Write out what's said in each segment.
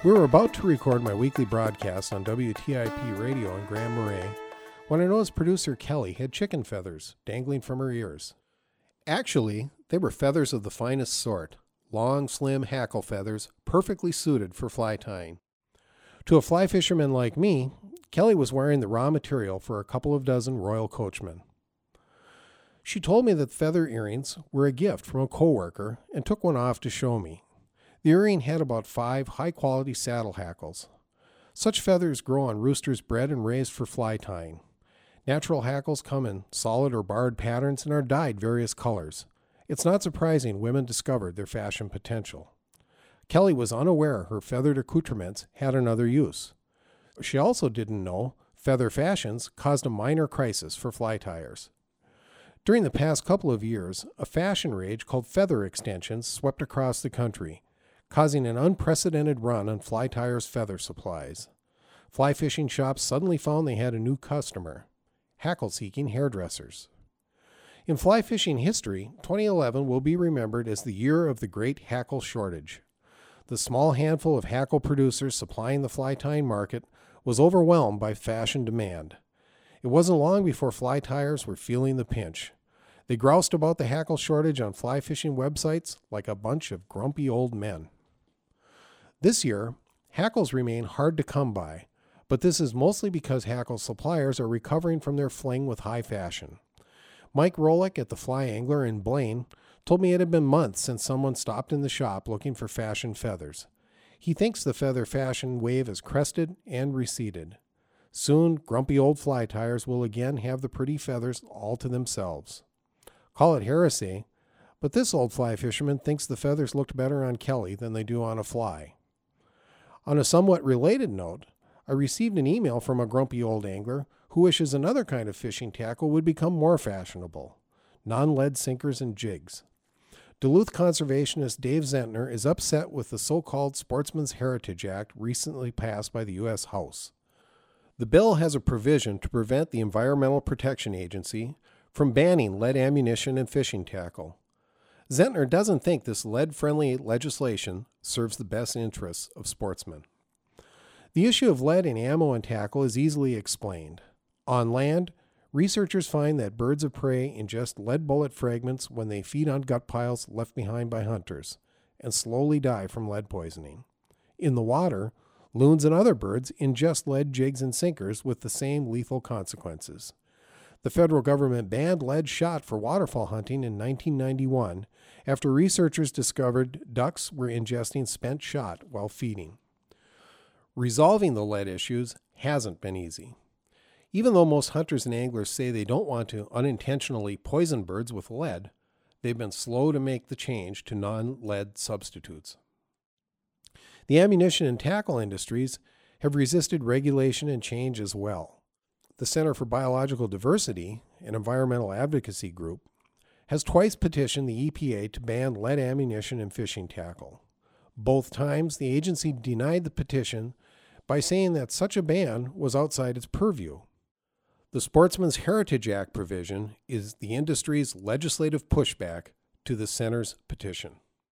We were about to record my weekly broadcast on WTIP radio in Grand Marais when I noticed producer Kelly had chicken feathers dangling from her ears. Actually, they were feathers of the finest sort, long, slim hackle feathers perfectly suited for fly tying. To a fly fisherman like me, Kelly was wearing the raw material for a couple of dozen Royal Coachmen. She told me that the feather earrings were a gift from a coworker and took one off to show me. The earring had about 5 high-quality saddle hackles. Such feathers grow on roosters bred and raised for fly tying. Natural hackles come in solid or barred patterns and are dyed various colors. It's not surprising women discovered their fashion potential. Kelly was unaware her feathered accoutrements had another use. She also didn't know feather fashions caused a minor crisis for fly tyers. During the past couple of years, a fashion rage called feather extensions swept across the country, causing an unprecedented run on fly tyers' feather supplies. Fly fishing shops suddenly found they had a new customer: hackle-seeking hairdressers. In fly fishing history, 2011 will be remembered as the year of the great hackle shortage. The small handful of hackle producers supplying the fly tying market was overwhelmed by fashion demand. It wasn't long before fly tyers were feeling the pinch. They groused about the hackle shortage on fly fishing websites like a bunch of grumpy old men. This year, hackles remain hard to come by, but this is mostly because hackle suppliers are recovering from their fling with high fashion. Mike Rolick at the Fly Angler in Blaine told me it had been months since someone stopped in the shop looking for fashion feathers. He thinks the feather fashion wave has crested and receded. Soon, grumpy old fly tyers will again have the pretty feathers all to themselves. Call it heresy, but this old fly fisherman thinks the feathers looked better on Kelly than they do on a fly. On a somewhat related note, I received an email from a grumpy old angler who wishes another kind of fishing tackle would become more fashionable: non-lead sinkers and jigs. Duluth conservationist Dave Zentner is upset with the so-called Sportsman's Heritage Act recently passed by the U.S. House. The bill has a provision to prevent the Environmental Protection Agency from banning lead ammunition and fishing tackle. Zentner doesn't think this lead-friendly legislation serves the best interests of sportsmen. The issue of lead in ammo and tackle is easily explained. On land, researchers find that birds of prey ingest lead bullet fragments when they feed on gut piles left behind by hunters, and slowly die from lead poisoning. In the water, loons and other birds ingest lead jigs and sinkers with the same lethal consequences. The federal government banned lead shot for waterfowl hunting in 1991 after researchers discovered ducks were ingesting spent shot while feeding. Resolving the lead issues hasn't been easy. Even though most hunters and anglers say they don't want to unintentionally poison birds with lead, they've been slow to make the change to non-lead substitutes. The ammunition and tackle industries have resisted regulation and change as well. The Center for Biological Diversity, an environmental advocacy group, has twice petitioned the EPA to ban lead ammunition and fishing tackle. Both times, the agency denied the petition by saying that such a ban was outside its purview. The Sportsman's Heritage Act provision is the industry's legislative pushback to the Center's petition.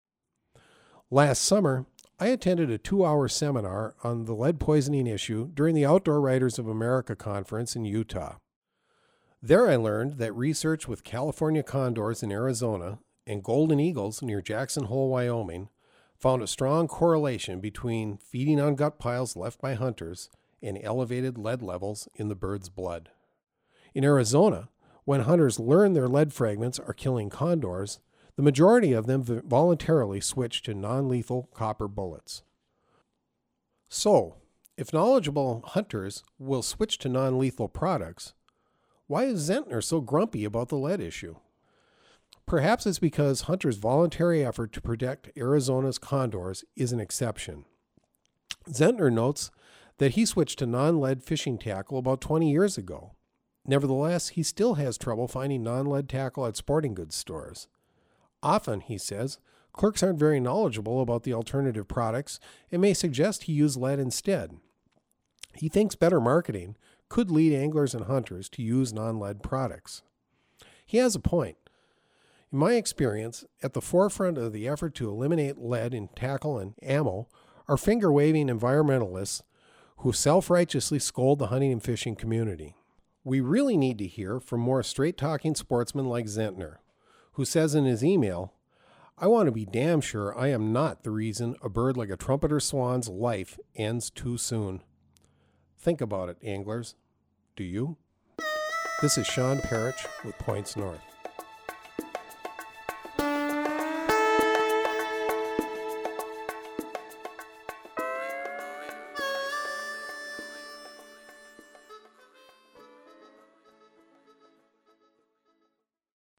Last summer, I attended a 2-hour seminar on the lead poisoning issue during the Outdoor Writers of America conference in Utah. There I learned that research with California condors in Arizona and golden eagles near Jackson Hole, Wyoming, found a strong correlation between feeding on gut piles left by hunters and elevated lead levels in the bird's blood. In Arizona, when hunters learn their lead fragments are killing condors, the majority of them voluntarily switch to non-lethal copper bullets. So, if knowledgeable hunters will switch to non-lethal products, why is Zentner so grumpy about the lead issue? Perhaps it's because hunters' voluntary effort to protect Arizona's condors is an exception. Zentner notes that he switched to non-lead fishing tackle about 20 years ago. Nevertheless, he still has trouble finding non-lead tackle at sporting goods stores. Often, he says, clerks aren't very knowledgeable about the alternative products and may suggest he use lead instead. He thinks better marketing could lead anglers and hunters to use non-lead products. He has a point. In my experience, at the forefront of the effort to eliminate lead in tackle and ammo are finger-waving environmentalists who self-righteously scold the hunting and fishing community. We really need to hear from more straight-talking sportsmen like Zentner, who says in his email, "I want to be damn sure I am not the reason a bird like a trumpeter swan's life ends too soon." Think about it, anglers. Do you? This is Sean Parrish with Points North.